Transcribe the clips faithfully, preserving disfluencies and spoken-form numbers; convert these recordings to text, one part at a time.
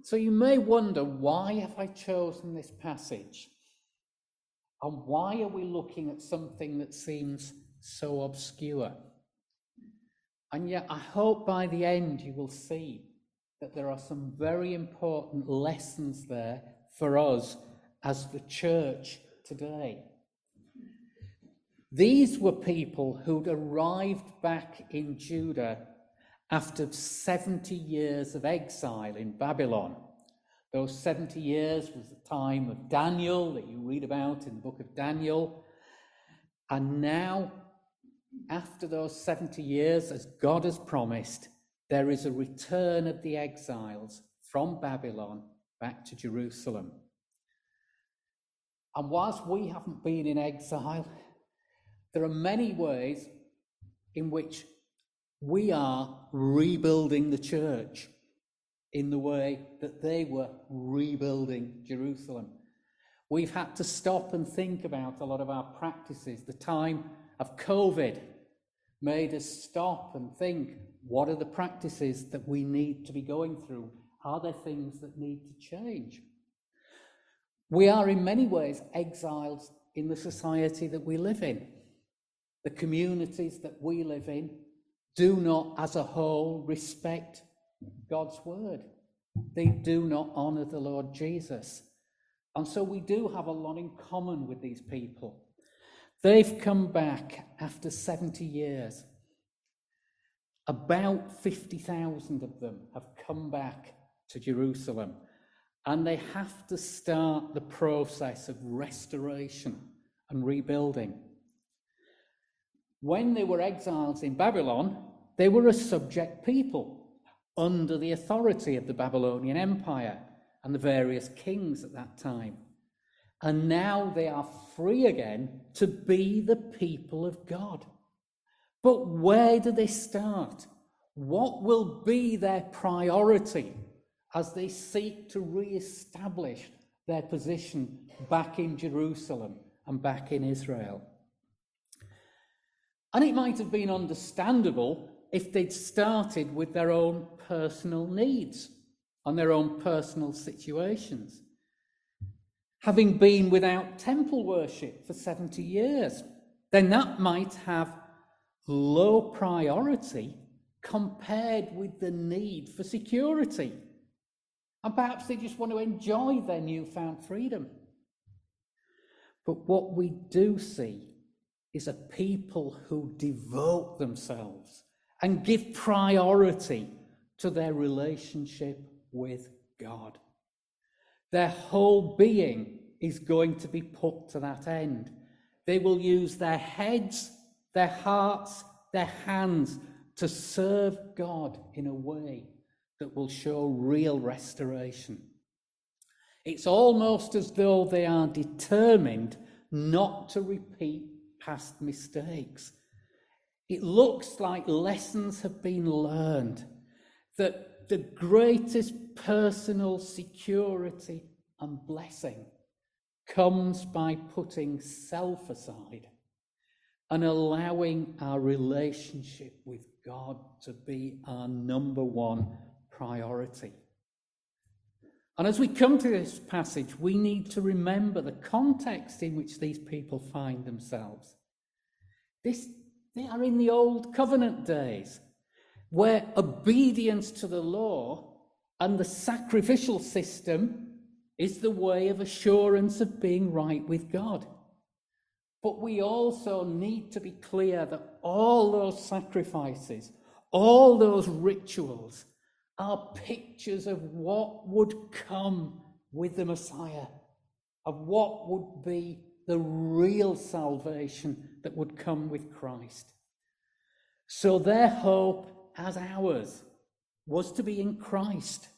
So you may wonder, why have I chosen this passage? And why are we looking at something that seems so obscure? And yet I hope by the end you will see that there are some very important lessons there for us as the church today. These were people who'd arrived back in Judah after seventy years of exile in Babylon. Those seventy years was the time of Daniel that you read about in the book of Daniel. And now, after those seventy years, as God has promised, there is a return of the exiles from Babylon back to Jerusalem. And whilst we haven't been in exile, there are many ways in which we are rebuilding the church in the way that they were rebuilding Jerusalem. We've had to stop and think about a lot of our practices. The time of COVID made us stop and think, what are the practices that we need to be going through? Are there things that need to change? We are in many ways exiles in the society that we live in. The communities that we live in do not, as a whole, respect God's word. They do not honour the Lord Jesus. And so we do have a lot in common with these people. They've come back after seventy years. About fifty thousand of them have come back to Jerusalem, and they have to start the process of restoration and rebuilding. When they were exiles in Babylon, they were a subject people under the authority of the Babylonian Empire and the various kings at that time. And now they are free again to be the people of God. But where do they start? What will be their priority as they seek to re-establish their position back in Jerusalem and back in Israel? And it might have been understandable if they'd started with their own personal needs and their own personal situations. Having been without temple worship for seventy years, then that might have low priority compared with the need for security. And perhaps they just want to enjoy their newfound freedom. But what we do see is a people who devote themselves and give priority to their relationship with God. Their whole being is going to be put to that end. They will use their heads, their hearts, their hands to serve God in a way that will show real restoration. It's almost as though they are determined not to repeat past mistakes. It looks like lessons have been learned, that the greatest personal security and blessing comes by putting self aside and allowing our relationship with God to be our number one priority. And as we come to this passage, we need to remember the context in which these people find themselves. This, they are in the old covenant days, where obedience to the law and the sacrificial system is the way of assurance of being right with God. But we also need to be clear that all those sacrifices, all those rituals, are pictures of what would come with the Messiah, of what would be the real salvation that would come with Christ. So their hope, as ours, was to be in Christ.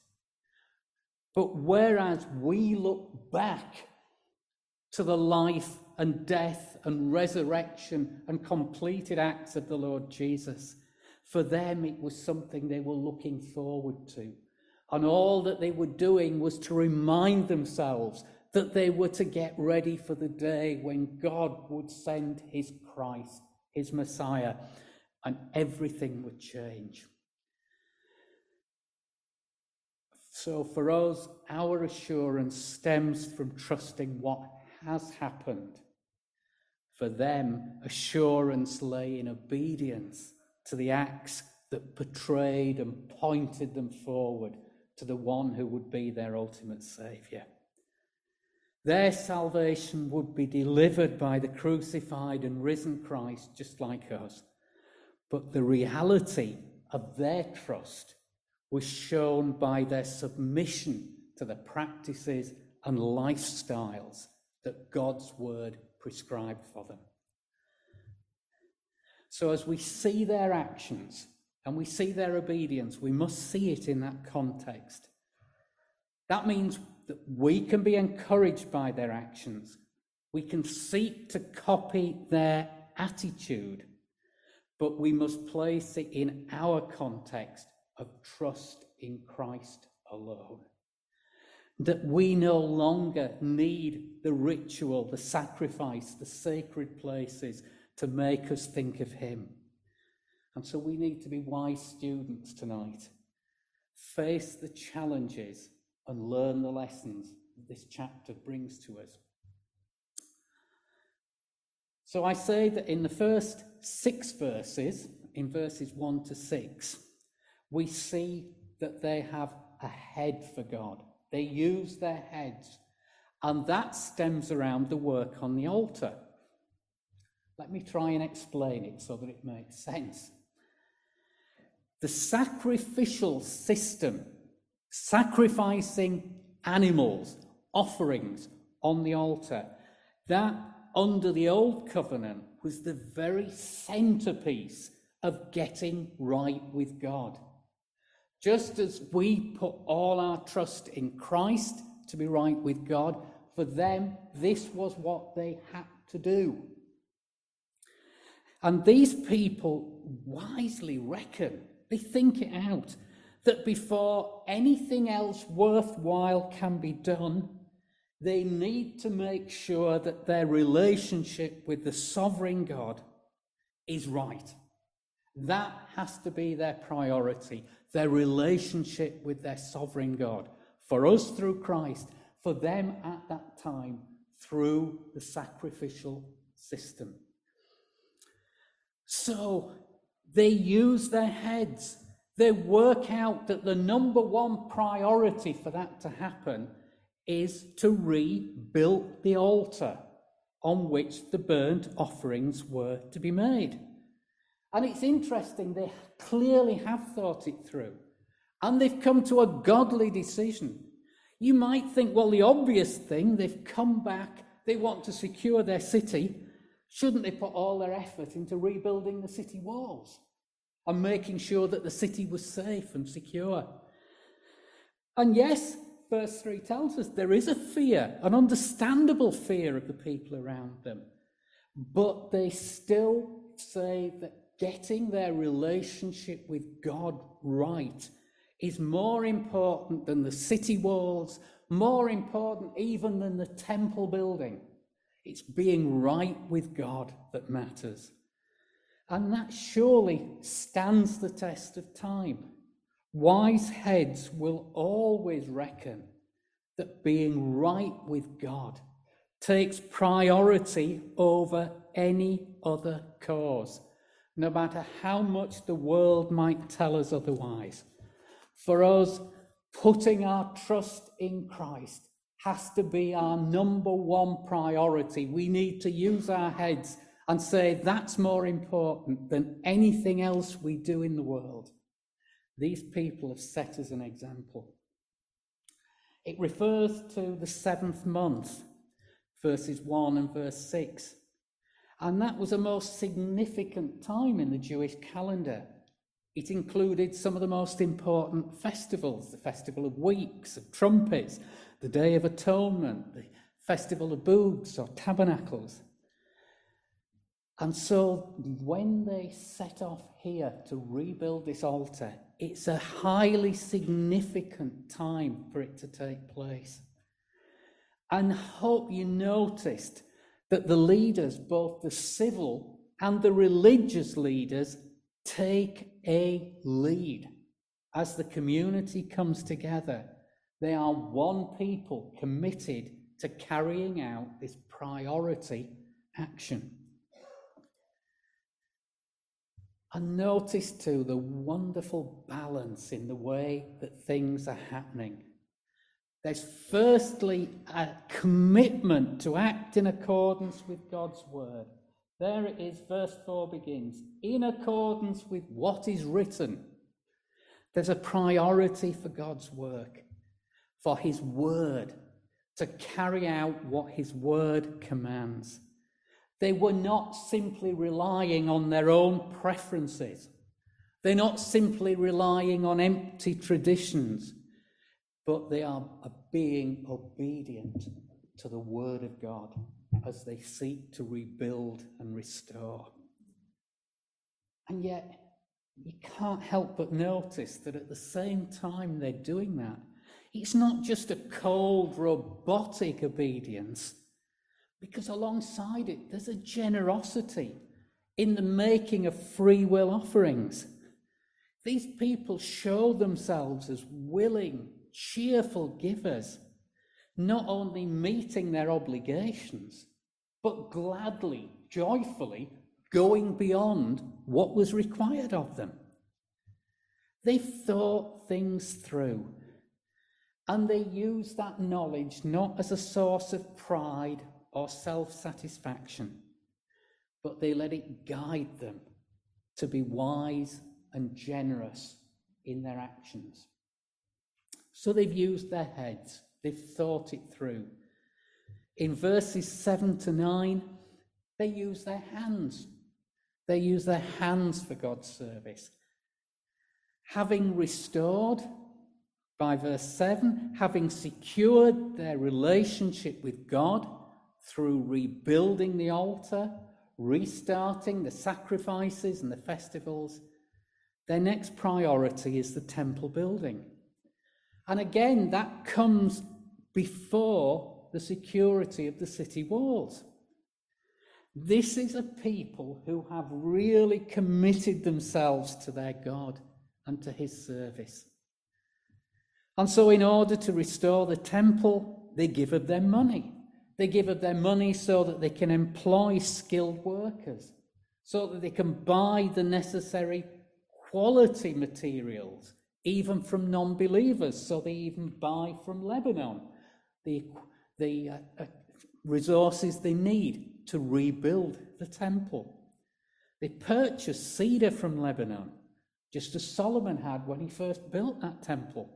But whereas we look back to the life and death and resurrection and completed acts of the Lord Jesus, for them it was something they were looking forward to. And all that they were doing was to remind themselves that they were to get ready for the day when God would send his Christ, his Messiah, and everything would change. So for us, our assurance stems from trusting what has happened. For them, assurance lay in obedience to the acts that portrayed and pointed them forward to the one who would be their ultimate saviour. Their salvation would be delivered by the crucified and risen Christ, just like us. But the reality of their trust was shown by their submission to the practices and lifestyles that God's word prescribed for them. So as we see their actions and we see their obedience, we must see it in that context. That means that we can be encouraged by their actions. We can seek to copy their attitude, but we must place it in our context of trust in Christ alone. That we no longer need the ritual, the sacrifice, the sacred places to make us think of him. And so we need to be wise students tonight. Face the challenges and learn the lessons that this chapter brings to us. So I say that in the first six verses, in verses one to six, we see that they have a head for God. They use their heads, and that stems around the work on the altar. Let me try and explain it so that it makes sense. The sacrificial system, sacrificing animals, offerings on the altar, that under the old covenant was the very centerpiece of getting right with God. Just as we put all our trust in Christ to be right with God, for them, this was what they had to do. And these people wisely reckon, they think it out, that before anything else worthwhile can be done, they need to make sure that their relationship with the sovereign God is right. That has to be their priority, their relationship with their sovereign God. For us through Christ, for them at that time through the sacrificial system. So they use their heads. They work out that the number one priority for that to happen is to rebuild the altar on which the burnt offerings were to be made. And it's interesting, they clearly have thought it through. And they've come to a godly decision. You might think, well, the obvious thing, they've come back, they want to secure their city. Shouldn't they put all their effort into rebuilding the city walls and making sure that the city was safe and secure? And yes, verse three tells us there is a fear, an understandable fear of the people around them. But they still say that getting their relationship with God right is more important than the city walls, more important even than the temple building. It's being right with God that matters. And that surely stands the test of time. Wise heads will always reckon that being right with God takes priority over any other cause, no matter how much the world might tell us otherwise. For us, putting our trust in Christ has to be our number one priority. We need to use our heads and say that's more important than anything else we do in the world. These people have set us an example. It refers to the seventh month, verses one and verse six. And that was a most significant time in the Jewish calendar. It included some of the most important festivals, the Festival of Weeks, of Trumpets, the Day of Atonement, the Festival of Booths or Tabernacles. And so when they set off here to rebuild this altar, it's a highly significant time for it to take place. And I hope you noticed that the leaders, both the civil and the religious leaders, take a lead as the community comes together They are one people committed to carrying out this priority action. And notice too the wonderful balance in the way that things are happening. There's firstly a commitment to act in accordance with God's word. There it is, verse four begins, in accordance with what is written. There's a priority for God's work, for his word, to carry out what his word commands. They were not simply relying on their own preferences. They're not simply relying on empty traditions, but they are being obedient to the word of God as they seek to rebuild and restore. And yet, you can't help but notice that at the same time they're doing that, it's not just a cold, robotic obedience, because alongside it, there's a generosity in the making of free will offerings. These people show themselves as willing, cheerful givers, not only meeting their obligations, but gladly, joyfully going beyond what was required of them. They thought things through, and they used that knowledge not as a source of pride or self-satisfaction, but they let it guide them to be wise and generous in their actions. So they've used their heads, they've thought it through. In verses seven to nine, they use their hands. They use their hands for God's service. Having restored, by verse seven, having secured their relationship with God through rebuilding the altar, restarting the sacrifices and the festivals, their next priority is the temple building. And again, that comes before the security of the city walls. This is a people who have really committed themselves to their God and to his service. And so in order to restore the temple, they give of their money. They give of their money so that they can employ skilled workers, so that they can buy the necessary quality materials, even from non-believers, so they even buy from Lebanon the, the uh, uh, resources they need to rebuild the temple. They purchase cedar from Lebanon, just as Solomon had when he first built that temple.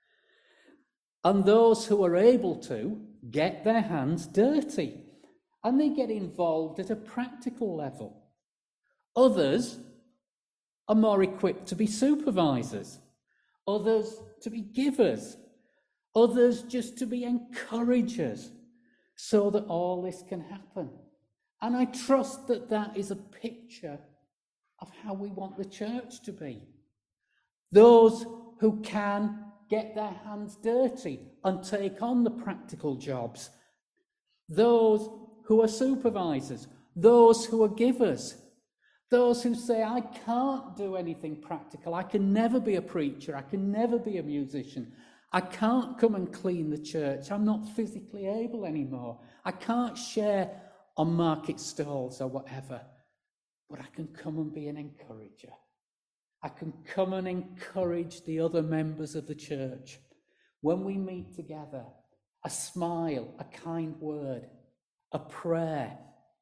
And those who are able to get their hands dirty, and they get involved at a practical level. Others are more equipped to be supervisors, others to be givers, others just to be encouragers, so that all this can happen. And I trust that that is a picture of how we want the church to be. Those who can get their hands dirty and take on the practical jobs. Those who are supervisors, those who are givers, those who say, I can't do anything practical, I can never be a preacher, I can never be a musician, I can't come and clean the church, I'm not physically able anymore, I can't share on market stalls or whatever, but I can come and be an encourager. I can come and encourage the other members of the church. When we meet together, a smile, a kind word, a prayer.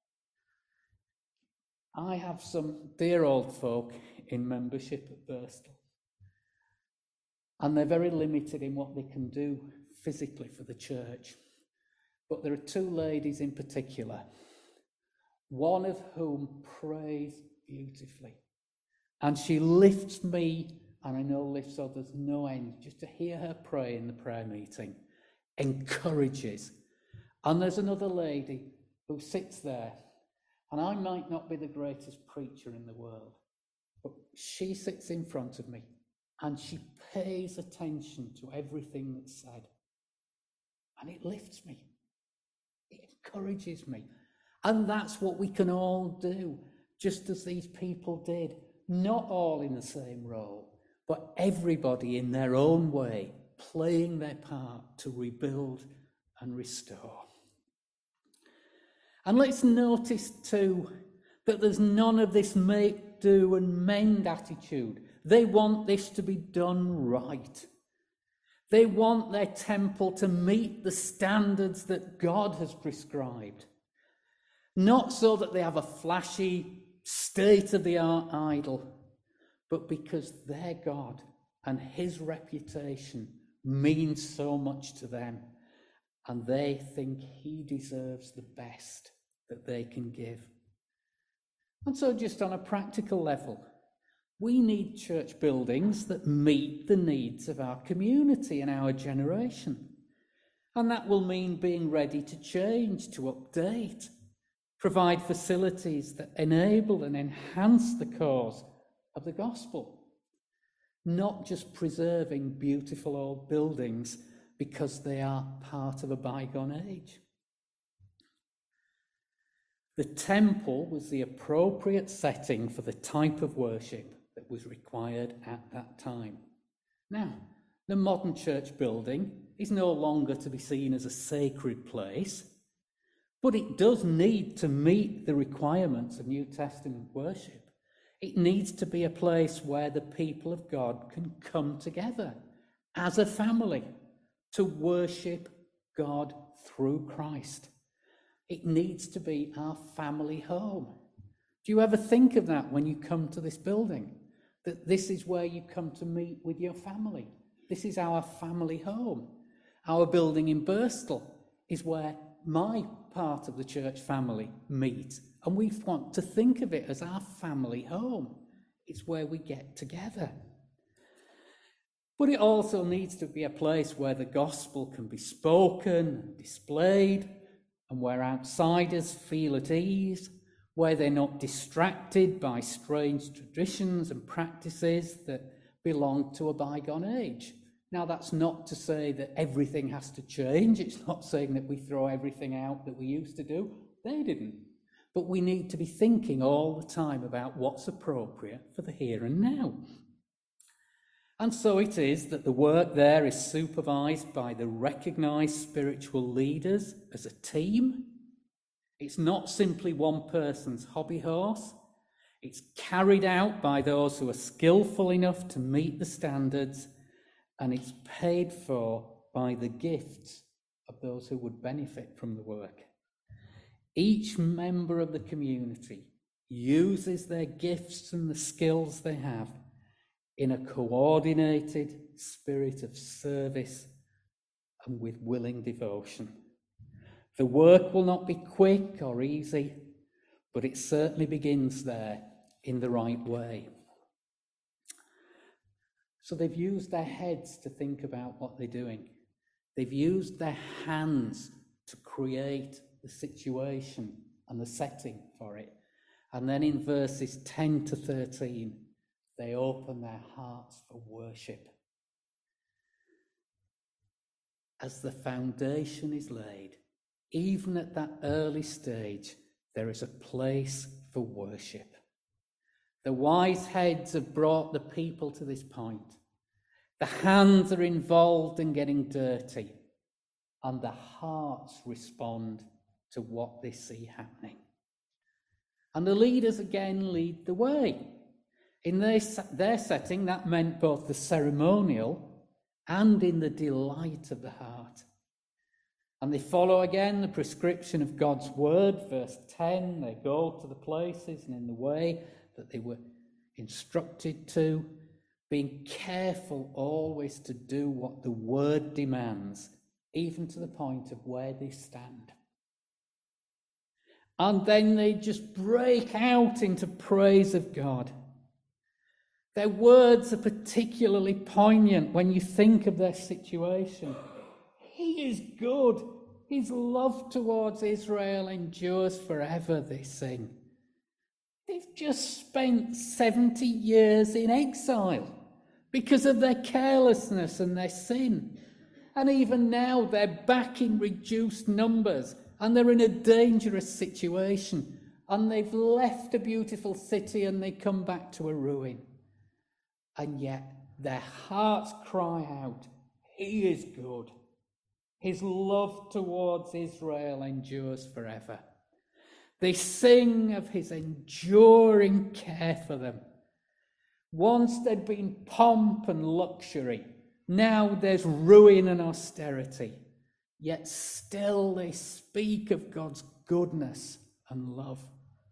I have some dear old folk in membership at Birstall, and they're very limited in what they can do physically for the church. But there are two ladies in particular, one of whom prays beautifully. And she lifts me, and I know lifts others no end, just to hear her pray in the prayer meeting, encourages. And there's another lady who sits there, and I might not be the greatest preacher in the world, but she sits in front of me, and she pays attention to everything that's said. And it lifts me. It encourages me. And that's what we can all do, just as these people did. Not all in the same role, but everybody in their own way playing their part to rebuild and restore. And let's notice too that there's none of this make, do and mend attitude. They want this to be done right. They want their temple to meet the standards that God has prescribed. Not so that they have a flashy, state-of-the-art idol, but because their God and his reputation means so much to them, and they think he deserves the best that they can give. And so just on a practical level, we need church buildings that meet the needs of our community and our generation. And that will mean being ready to change, to update, provide facilities that enable and enhance the cause of the gospel, not just preserving beautiful old buildings because they are part of a bygone age. The temple was the appropriate setting for the type of worship that was required at that time. Now, the modern church building is no longer to be seen as a sacred place, but it does need to meet the requirements of New Testament worship. It needs to be a place where the people of God can come together as a family to worship God through Christ. It needs to be our family home. Do you ever think of that when you come to this building? That this is where you come to meet with your family. This is our family home. Our building in Birstall is where my part of the church family meet, and we want to think of it as our family home. It's where we get together. But it also needs to be a place where the gospel can be spoken and displayed, and where outsiders feel at ease, where they're not distracted by strange traditions and practices that belong to a bygone age. Now, that's not to say that everything has to change. It's not saying that we throw everything out that we used to do. They didn't. But we need to be thinking all the time about what's appropriate for the here and now. And so it is that the work there is supervised by the recognised spiritual leaders as a team. It's not simply one person's hobby horse. It's carried out by those who are skillful enough to meet the standards, and it's paid for by the gifts of those who would benefit from the work. Each member of the community uses their gifts and the skills they have in a coordinated spirit of service and with willing devotion. The work will not be quick or easy, but it certainly begins there in the right way. So they've used their heads to think about what they're doing. They've used their hands to create the situation and the setting for it. And then in verses ten to thirteen, they open their hearts for worship. As the foundation is laid, even at that early stage, there is a place for worship. The wise heads have brought the people to this point. The hands are involved in getting dirty, and the hearts respond to what they see happening. And the leaders again lead the way. In their, their setting, that meant both the ceremonial and in the delight of the heart. And they follow again the prescription of God's word, verse ten. They go to the places and in the way that they were instructed to, being careful always to do what the word demands, even to the point of where they stand. And then they just break out into praise of God. Their words are particularly poignant when you think of their situation. He is good. His love towards Israel endures forever, they sing. They've just spent seventy years in exile because of their carelessness and their sin. And even now they're back in reduced numbers and they're in a dangerous situation. And they've left a beautiful city and they come back to a ruin. And yet their hearts cry out, He is good. His love towards Israel endures forever. They sing of his enduring care for them. Once there'd been pomp and luxury. Now there's ruin and austerity. Yet still they speak of God's goodness and love.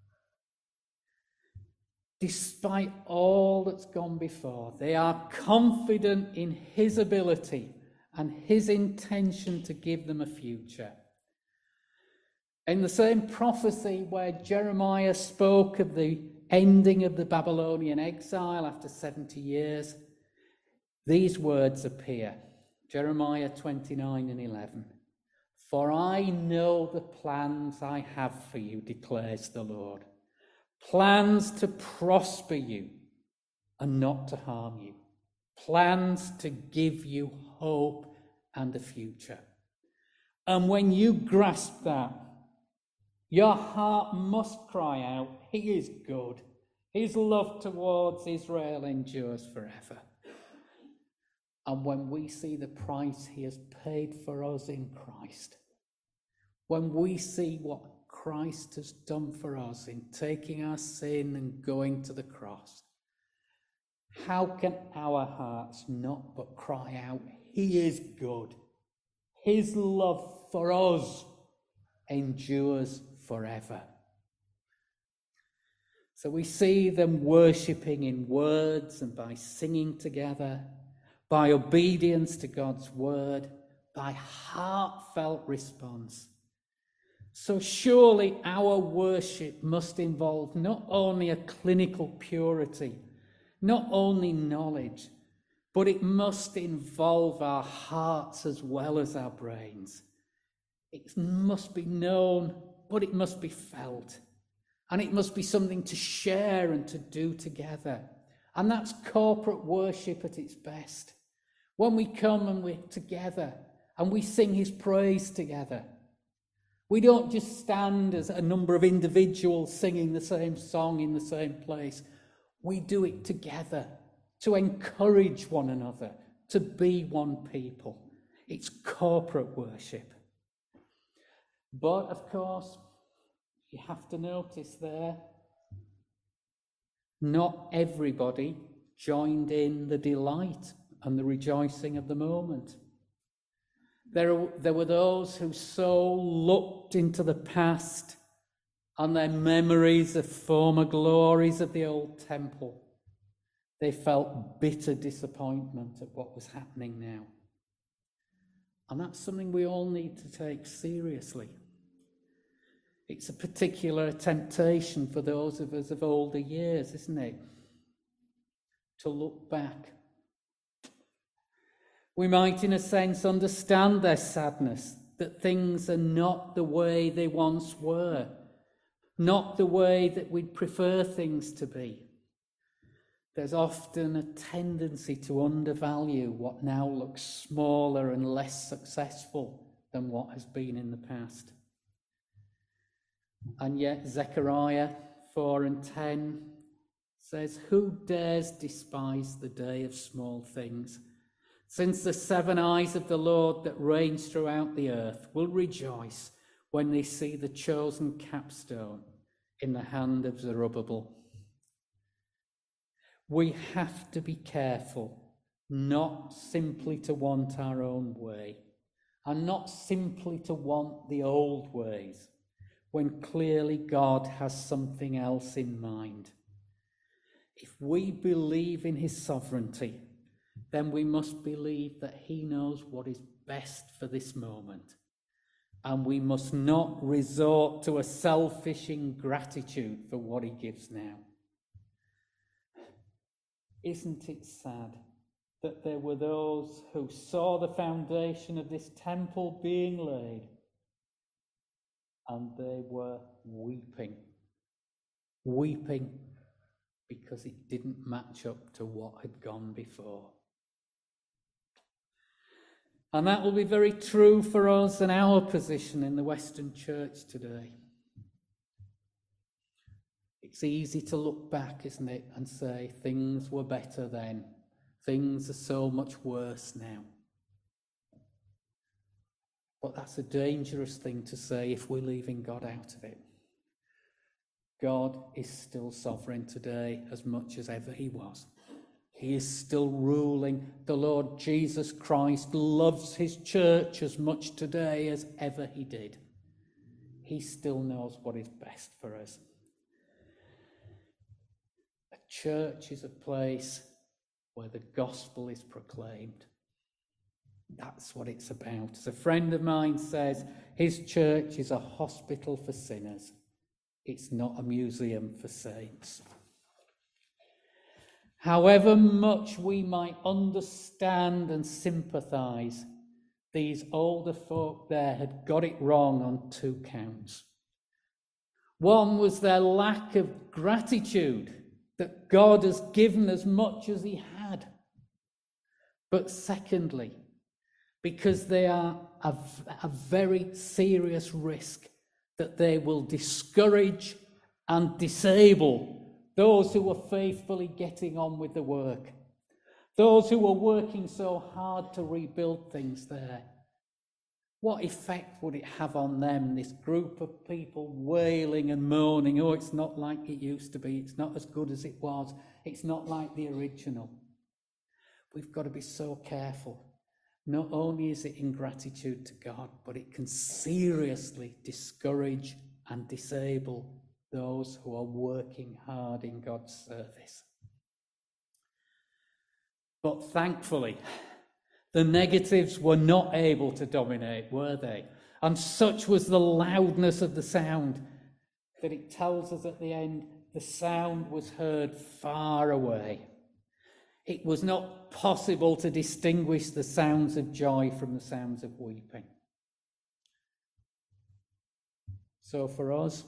Despite all that's gone before, they are confident in his ability and his intention to give them a future. In the same prophecy where Jeremiah spoke of the ending of the Babylonian exile after seventy years, these words appear. Jeremiah twenty-nine and eleven. For I know the plans I have for you, declares the Lord. Plans to prosper you and not to harm you. Plans to give you hope and a future. And when you grasp that, your heart must cry out, he is good. His love towards Israel endures forever. And when we see the price he has paid for us in Christ, when we see what Christ has done for us in taking our sin and going to the cross, how can our hearts not but cry out, he is good. His love for us endures forever. So we see them worshipping in words and by singing together, by obedience to God's word, by heartfelt response. So surely our worship must involve not only a clinical purity, not only knowledge, but it must involve our hearts as well as our brains. It must be known, but it must be felt. And it must be something to share and to do together. And that's corporate worship at its best. When we come and we're together and we sing his praise together. We don't just stand as a number of individuals singing the same song in the same place. We do it together to encourage one another, to be one people. It's corporate worship. But, of course, you have to notice there, not everybody joined in the delight and the rejoicing of the moment. There, there were those who so looked into the past and their memories of former glories of the old temple. They felt bitter disappointment at what was happening now. And that's something we all need to take seriously. It's a particular temptation for those of us of older years, isn't it? To look back. We might, in a sense, understand their sadness, that things are not the way they once were, not the way that we'd prefer things to be. There's often a tendency to undervalue what now looks smaller and less successful than what has been in the past. And yet Zechariah four and ten says, who dares despise the day of small things? Since the seven eyes of the Lord that reigns throughout the earth will rejoice when they see the chosen capstone in the hand of Zerubbabel. We have to be careful not simply to want our own way and not simply to want the old ways when clearly God has something else in mind. If we believe in his sovereignty, then we must believe that he knows what is best for this moment. And we must not resort to a selfish ingratitude for what he gives now. Isn't it sad that there were those who saw the foundation of this temple being laid and they were weeping, weeping because it didn't match up to what had gone before. And that will be very true for us and our position in the Western Church today. It's easy to look back, isn't it, and say things were better then. Things are so much worse now. But that's a dangerous thing to say if we're leaving God out of it. God is still sovereign today as much as ever he was. He is still ruling. The Lord Jesus Christ loves his church as much today as ever he did. He still knows what is best for us. A church is a place where the gospel is proclaimed. That's what it's about. As a friend of mine says, his church is a hospital for sinners. It's not a museum for saints. However much we might understand and sympathise, these older folk there had got it wrong on two counts. One was their lack of gratitude that God has given as much as he had. But secondly, because they are a, a very serious risk that they will discourage and disable those who are faithfully getting on with the work, those who are working so hard to rebuild things there. What effect would it have on them, this group of people wailing and moaning, oh, it's not like it used to be, it's not as good as it was, it's not like the original. We've got to be so careful. Not only is it ingratitude to God, but it can seriously discourage and disable those who are working hard in God's service. But thankfully, the negatives were not able to dominate, were they? And such was the loudness of the sound that it tells us at the end, the sound was heard far away. It was not possible to distinguish the sounds of joy from the sounds of weeping. So for us,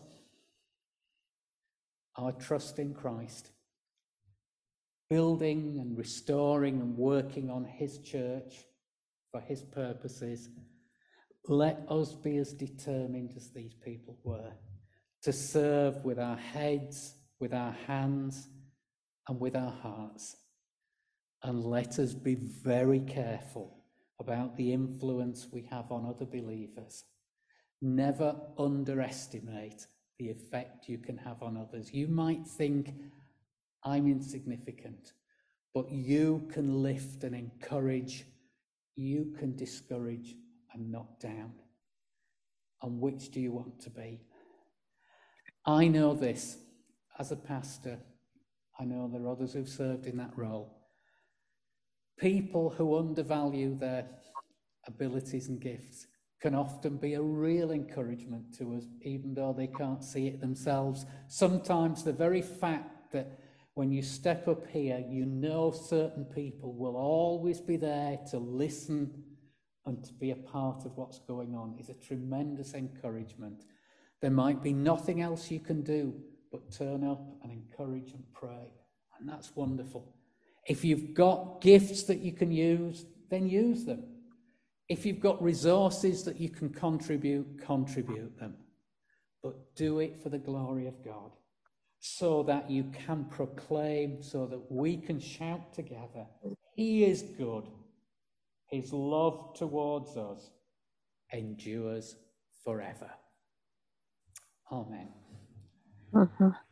our trust in Christ, building and restoring and working on his church for his purposes, let us be as determined as these people were to serve with our heads, with our hands, and with our hearts. And let us be very careful about the influence we have on other believers. Never underestimate the effect you can have on others. You might think, I'm insignificant, but you can lift and encourage, you can discourage and knock down. And which do you want to be? I know this as a pastor. I know there are others who've served in that role. People who undervalue their abilities and gifts can often be a real encouragement to us, even though they can't see it themselves. Sometimes the very fact that when you step up here, you know certain people will always be there to listen and to be a part of what's going on is a tremendous encouragement. There might be nothing else you can do but turn up and encourage and pray, and that's wonderful. If you've got gifts that you can use, then use them. If you've got resources that you can contribute, contribute them. But do it for the glory of God, so that you can proclaim, so that we can shout together, he is good. His love towards us endures forever. Amen. Uh-huh.